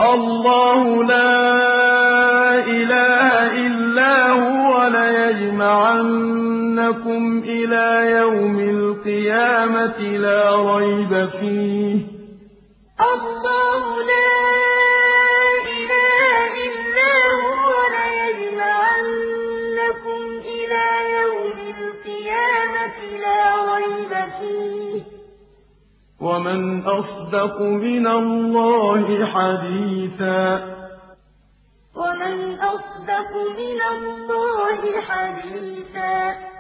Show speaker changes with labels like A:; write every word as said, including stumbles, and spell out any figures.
A: الله لا إله إلا هو ليجمعنكم إلى يوم القيامة لا ريب فيه
B: الله لا إله إلا هو ليجمعنكم إلى يوم القيامة لا ريب فيه
A: ومن أصدق من الله حديثا
B: ومن أصدق من الله حديثا